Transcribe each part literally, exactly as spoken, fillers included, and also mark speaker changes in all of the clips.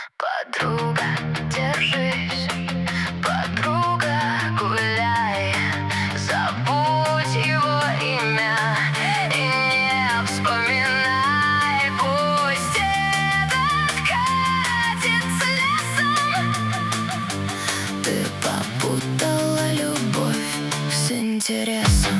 Speaker 1: Подруга, держись, подруга, гуляй, забудь его имя и не вспоминай. Пусть этот катится лесом. Ты попутала любовь с интересом.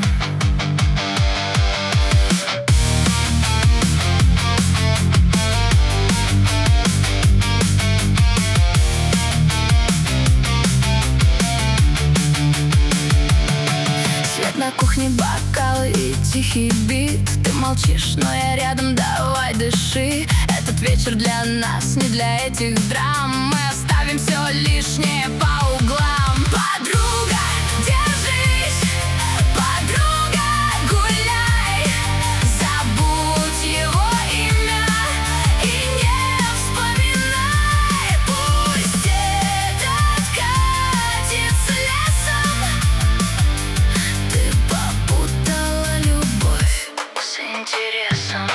Speaker 1: На кухне бокалы и тихий бит. Ты молчишь, но я рядом, давай дыши. Этот вечер для нас, не для этих драм. Мы оставим все лишнее по углам. Подруга, держись, подруга, гуляй, забудь его имя и не вспоминай. Пусть этот катится лесом. Ты попутала любовь с интересом.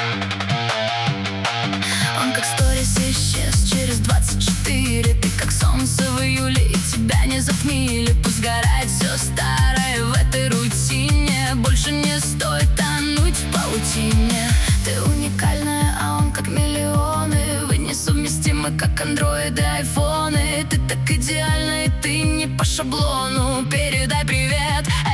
Speaker 1: Он как сторис исчез через двадцать четыре. Ты как солнце в июле, и тебя не затмили. Пусть сгорает все старое в этой рутине. Больше не стоит тонуть в паутине. Ты уникальная, а он как миллионы. Вы несовместимы, как андроиды, айфоны. Ты так идеальна, и ты не по шаблону. Передай привет